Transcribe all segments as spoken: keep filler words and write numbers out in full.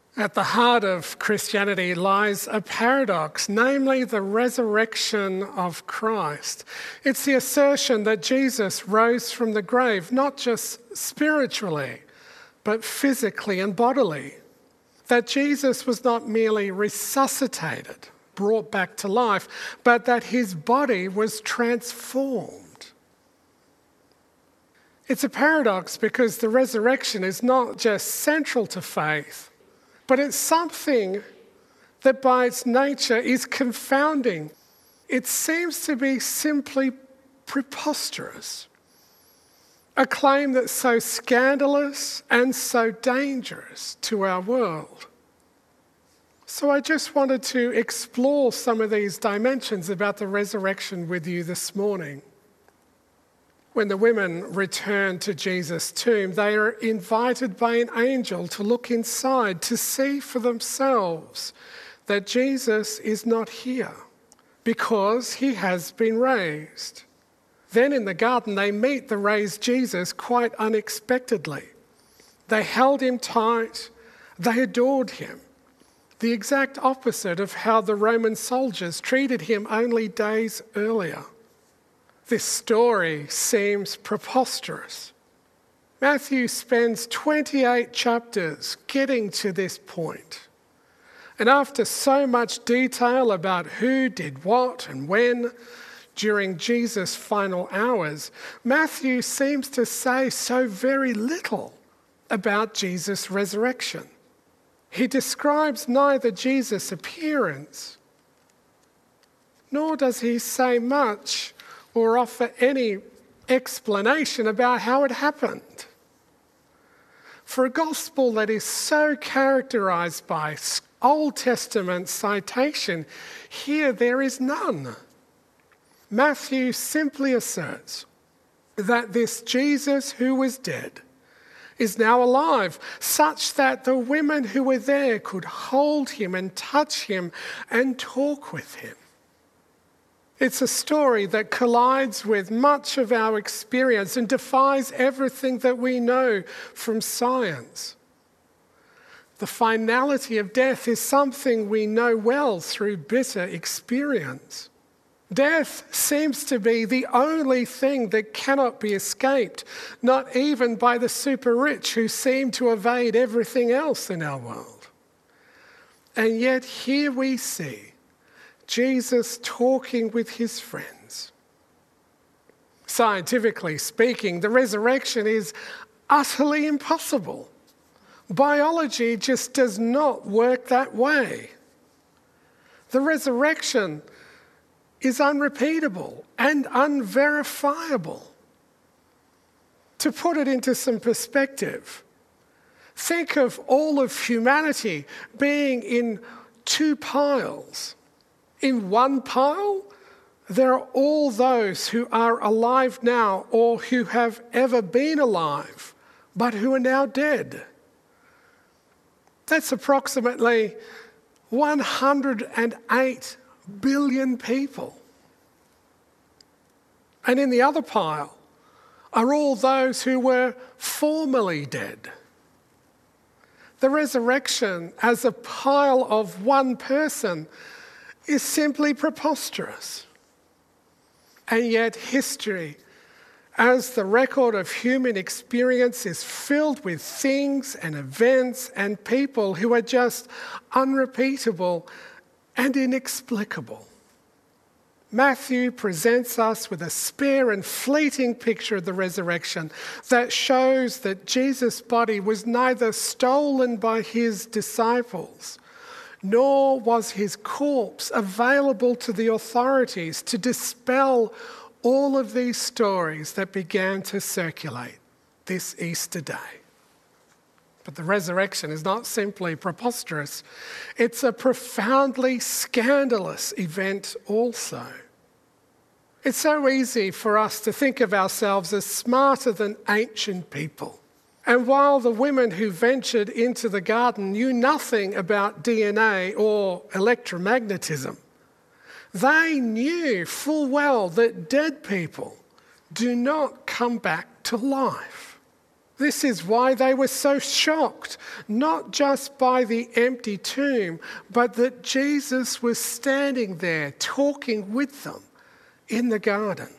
At the heart of Christianity lies a paradox, namely the resurrection of Christ. It's the assertion that Jesus rose from the grave, not just spiritually, but physically and bodily. That Jesus was not merely resuscitated, brought back to life, but that his body was transformed. It's a paradox because the resurrection is not just central to faith, but it's something that by its nature is confounding. It seems to be simply preposterous. A claim that's so scandalous and so dangerous to our world. So I just wanted to explore some of these dimensions about the resurrection with you this morning. When the women return to Jesus' tomb, they are invited by an angel to look inside, to see for themselves that Jesus is not here because he has been raised. Then in the garden, they meet the raised Jesus quite unexpectedly. They held him tight, they adored him. The exact opposite of how the Roman soldiers treated him only days earlier. This story seems preposterous. Matthew spends twenty-eight chapters getting to this point. And after so much detail about who did what and when during Jesus' final hours, Matthew seems to say so very little about Jesus' resurrection. He describes neither Jesus' appearance, nor does he say much or offer any explanation about how it happened. For a gospel that is so characterized by Old Testament citation, here there is none. Matthew simply asserts that this Jesus who was dead is now alive, such that the women who were there could hold him and touch him and talk with him. It's a story that collides with much of our experience and defies everything that we know from science. The finality of death is something we know well through bitter experience. Death seems to be the only thing that cannot be escaped, not even by the super rich who seem to evade everything else in our world. And yet here we see Jesus talking with his friends. Scientifically speaking, the resurrection is utterly impossible. Biology just does not work that way. The resurrection is unrepeatable and unverifiable. To put it into some perspective, think of all of humanity being in two piles. In one pile, there are all those who are alive now or who have ever been alive, but who are now dead. That's approximately one hundred eight billion people. And in the other pile are all those who were formerly dead. The resurrection as a pile of one person is simply preposterous. And yet history, as the record of human experience, is filled with things and events and people who are just unrepeatable and inexplicable. Matthew presents us with a spare and fleeting picture of the resurrection that shows that Jesus' body was neither stolen by his disciples, nor was his corpse available to the authorities to dispel all of these stories that began to circulate this Easter day. But the resurrection is not simply preposterous, it's a profoundly scandalous event also. It's so easy for us to think of ourselves as smarter than ancient people. And while the women who ventured into the garden knew nothing about D N A or electromagnetism, they knew full well that dead people do not come back to life. This is why they were so shocked, not just by the empty tomb, but that Jesus was standing there talking with them in the garden.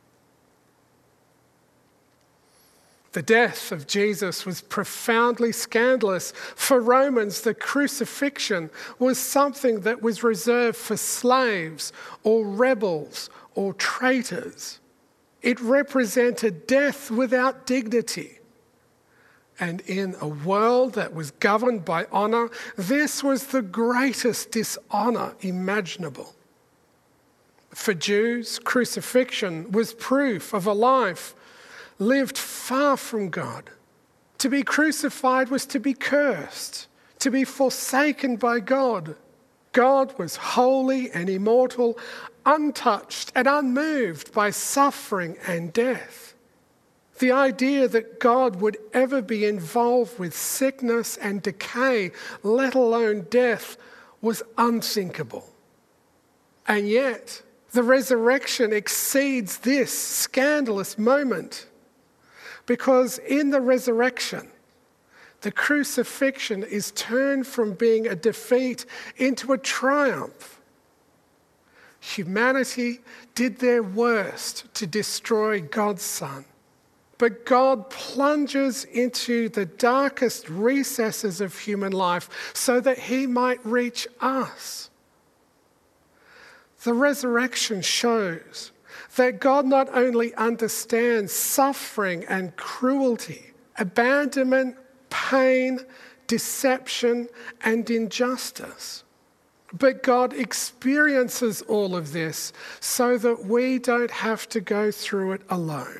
The death of Jesus was profoundly scandalous. For Romans, the crucifixion was something that was reserved for slaves or rebels or traitors. It represented death without dignity. And in a world that was governed by honour, this was the greatest dishonour imaginable. For Jews, crucifixion was proof of a life lived far from God. To be crucified was to be cursed, to be forsaken by God. God was holy and immortal, untouched and unmoved by suffering and death. The idea that God would ever be involved with sickness and decay, let alone death, was unthinkable. And yet, the resurrection exceeds this scandalous moment, because in the resurrection, the crucifixion is turned from being a defeat into a triumph. Humanity did their worst to destroy God's Son. But God plunges into the darkest recesses of human life so that he might reach us. The resurrection shows that God not only understands suffering and cruelty, abandonment, pain, deception, and injustice, but God experiences all of this so that we don't have to go through it alone.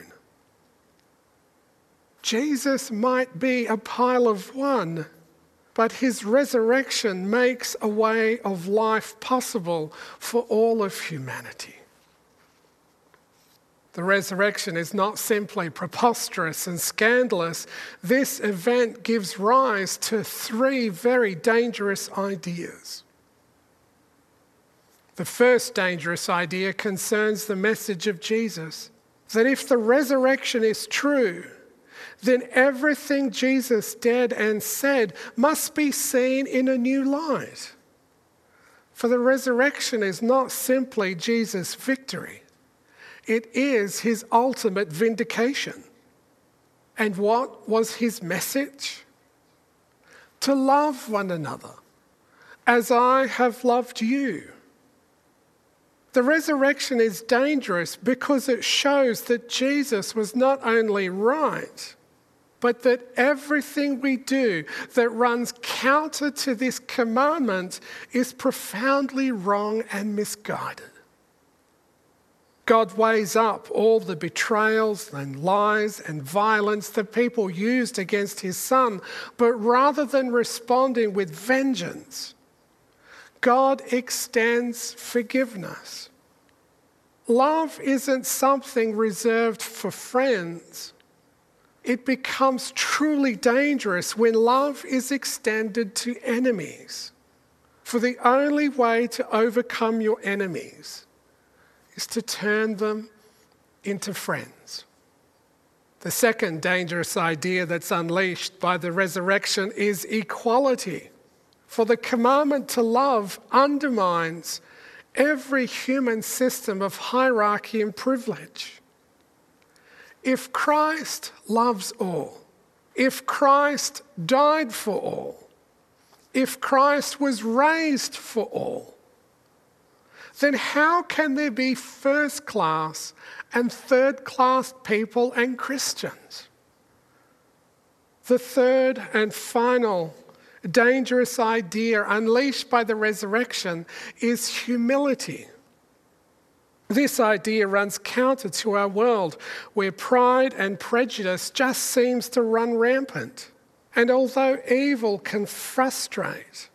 Jesus might be a pile of one, but his resurrection makes a way of life possible for all of humanity. The resurrection is not simply preposterous and scandalous. This event gives rise to three very dangerous ideas. The first dangerous idea concerns the message of Jesus, that if the resurrection is true, then everything Jesus did and said must be seen in a new light. For the resurrection is not simply Jesus' victory. It is his ultimate vindication. And what was his message? To love one another as I have loved you. The resurrection is dangerous because it shows that Jesus was not only right, but that everything we do that runs counter to this commandment is profoundly wrong and misguided. God weighs up all the betrayals and lies and violence that people used against his Son, but rather than responding with vengeance, God extends forgiveness. Love isn't something reserved for friends. It becomes truly dangerous when love is extended to enemies. For the only way to overcome your enemies is to turn them into friends. The second dangerous idea that's unleashed by the resurrection is equality. For the commandment to love undermines every human system of hierarchy and privilege. If Christ loves all, if Christ died for all, if Christ was raised for all, then how can there be first-class and third-class people and Christians? The third and final dangerous idea unleashed by the resurrection is humility. This idea runs counter to our world, where pride and prejudice just seems to run rampant. And although evil can frustrate,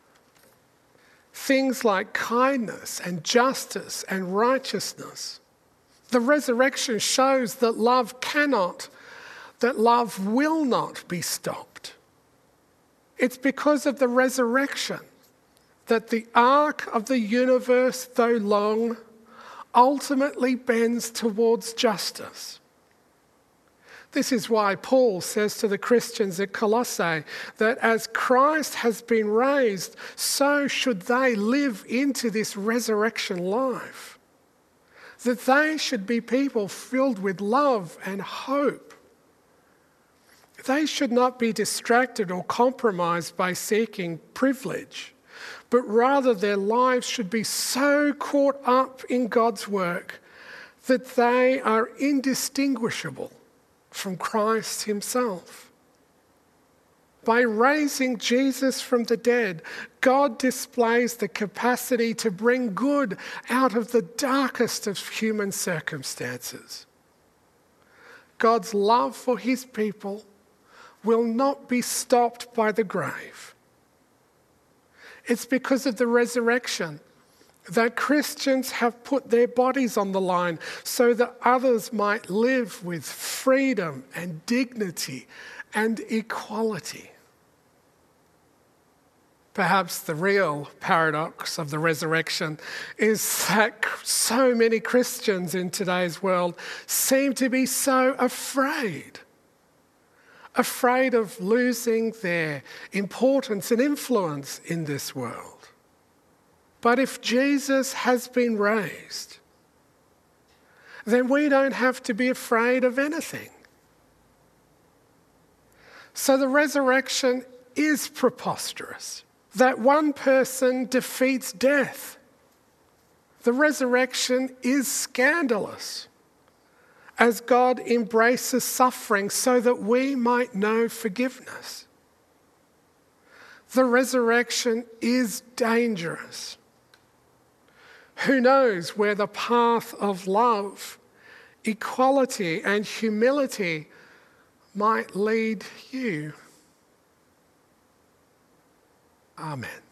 things like kindness and justice and righteousness, the resurrection shows that love cannot, that love will not be stopped. It's because of the resurrection that the arc of the universe, though long, ultimately bends towards justice. This is why Paul says to the Christians at Colossae that as Christ has been raised, so should they live into this resurrection life. That they should be people filled with love and hope. They should not be distracted or compromised by seeking privilege, but rather their lives should be so caught up in God's work that they are indistinguishable from Christ himself. By raising Jesus from the dead, God displays the capacity to bring good out of the darkest of human circumstances. God's love for his people will not be stopped by the grave. It's because of the resurrection that Christians have put their bodies on the line so that others might live with freedom and dignity and equality. Perhaps the real paradox of the resurrection is that so many Christians in today's world seem to be so afraid. Afraid of losing their importance and influence in this world. But if Jesus has been raised, then we don't have to be afraid of anything. So the resurrection is preposterous. That one person defeats death. The resurrection is scandalous, as God embraces suffering so that we might know forgiveness. The resurrection is dangerous. Who knows where the path of love, equality, and humility might lead you? Amen.